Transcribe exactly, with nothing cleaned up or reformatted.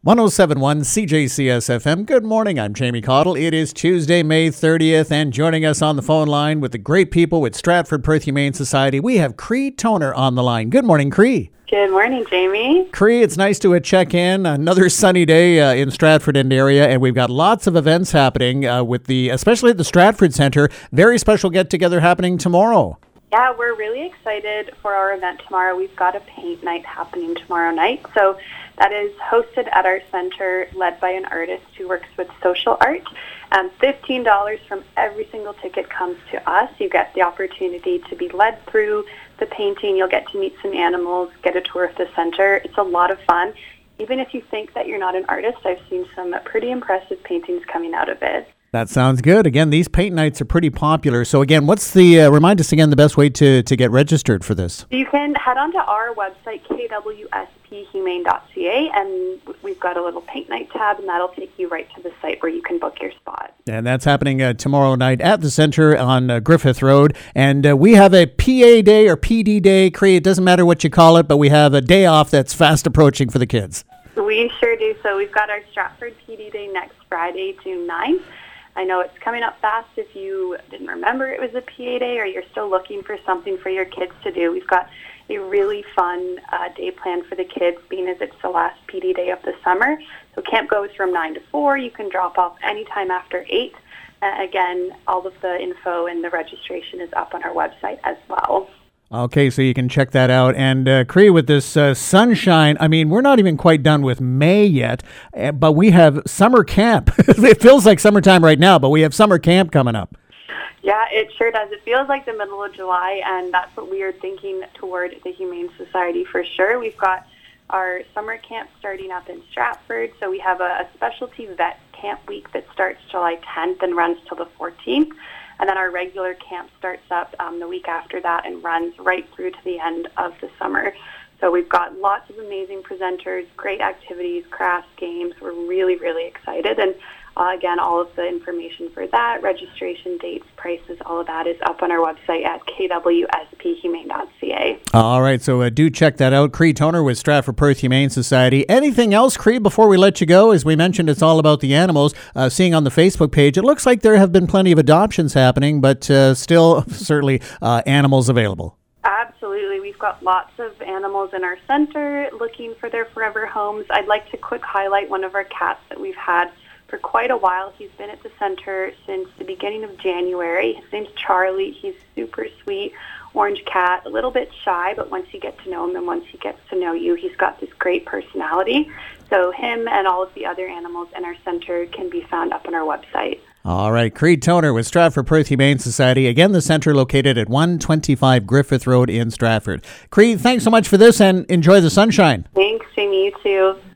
one oh seven point one C J C S F M. Good morning. I'm Jamie Cottle. It is Tuesday, May thirtieth, and joining us on the phone line with the great people with Stratford Perth Humane Society, we have Cree Toner on the line. Good morning, Cree. Good morning, Jamie. Cree, it's nice to uh, check in. Another sunny day uh, in Stratford and area, and we've got lots of events happening uh, with the, especially at the Stratford Centre. Very special get-together happening tomorrow. Yeah, we're really excited for our event tomorrow. We've got a paint night happening tomorrow night. So that is hosted at our center, led by an artist who works with social art. Um, fifteen dollars from every single ticket comes to us. You get the opportunity to be led through the painting. You'll get to meet some animals, get a tour of the center. It's a lot of fun. Even if you think that you're not an artist, I've seen some pretty impressive paintings coming out of it. That sounds good. Again, these paint nights are pretty popular. So again, what's the, uh, remind us again, the best way to, to get registered for this? You can head on to our website, k w s p humane dot c a, and we've got a little paint night tab, and that'll take you right to the site where you can book your spot. And that's happening uh, tomorrow night at the center on uh, Griffith Road. And uh, we have a P A day or P D day. Cree, it doesn't matter what you call it, but we have a day off that's fast approaching for the kids. We sure do. So we've got our Stratford P D Day next Friday, June ninth. I know it's coming up fast if you didn't remember it was a P A day or you're still looking for something for your kids to do. We've got a really fun uh, day planned for the kids, being as it's the last P D day of the summer. So camp goes from nine to four. You can drop off anytime after eight. Uh, again, all of the info and the registration is up on our website as well. Okay, so you can check that out. And uh, Cree, with this uh, sunshine, I mean, we're not even quite done with May yet, uh, but we have summer camp. It feels like summertime right now, but we have summer camp coming up. Yeah, it sure does. It feels like the middle of July, and that's what we are thinking toward the Humane Society for sure. We've got our summer camp starting up in Stratford, so we have a, a specialty vet camp week that starts July tenth and runs till the fourteenth. And then our regular camp starts up um, the week after that and runs right through to the end of the summer. So we've got lots of amazing presenters, great activities, crafts, games. We're really, really excited. And uh, again, all of the information for that, registration dates, prices, all of that is up on our website at k w s p humane dot c a. All right, so uh, do check that out. Cree Toner with Stratford Perth Humane Society. Anything else, Cree, before we let you go? As we mentioned, it's all about the animals. Uh, seeing on the Facebook page, it looks like there have been plenty of adoptions happening, but uh, still certainly uh, animals available. Absolutely. We've got lots of animals in our center looking for their forever homes. I'd like to quick highlight one of our cats that we've had for quite a while. He's been at the center since the beginning of January. His name's Charlie. He's super sweet, orange cat, a little bit shy, but once you get to know him and once he gets to know you, he's got this great personality. So him and all of the other animals in our center can be found up on our website. All right, Cree Toner with Stratford Perth Humane Society. Again, the center located at one twenty-five Griffith Road in Stratford. Cree, thanks so much for this and enjoy the sunshine. Thanks, Jamie. You too.